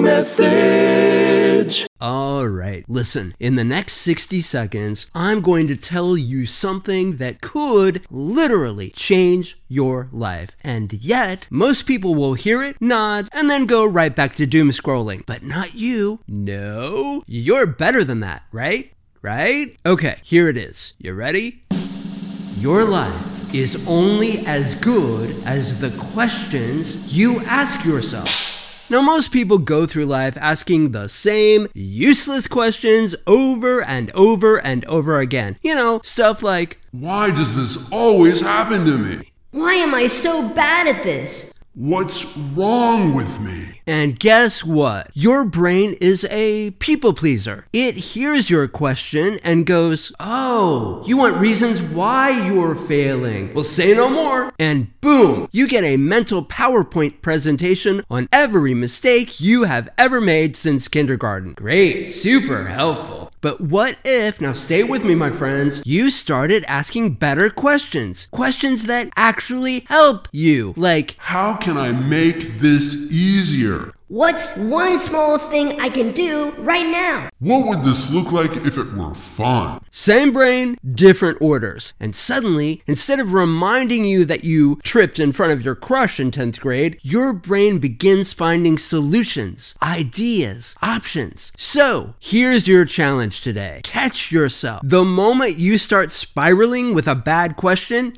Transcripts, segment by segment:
message. All right, listen, in the next 60 seconds, I'm going to tell you something that could literally change your life. And yet, most people will hear it, nod, and then go right back to doom scrolling. But not you. No, you're better than that, right? Right? Okay, here it is. You ready? Your life is only as good as the questions you ask yourself. Now, most people go through life asking the same useless questions over and over and over again. You know, stuff like, why does this always happen to me? Why am I so bad at this? What's wrong with me? And guess what? Your brain is a people pleaser. It hears your question and goes, oh, you want reasons why you're failing. Well, say no more. And boom, you get a mental PowerPoint presentation on every mistake you have ever made since kindergarten. Great, super helpful. But what if, now stay with me, my friends, you started asking better questions. Questions that actually help you. Like, how can I make this easier? What's one small thing I can do right now? What would this look like if it were fun? Same brain, different orders. And suddenly, instead of reminding you that you tripped in front of your crush in 10th grade, your brain begins finding solutions, ideas, options. So, here's your challenge today. Catch yourself. The moment you start spiraling with a bad question,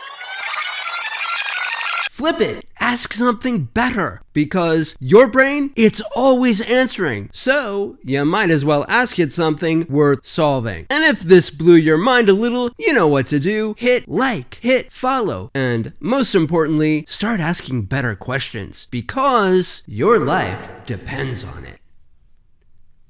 flip it. Ask something better, because your brain, it's always answering. So you might as well ask it something worth solving. And if this blew your mind a little, you know what to do. Hit like, hit follow, and most importantly, start asking better questions, because your life depends on it.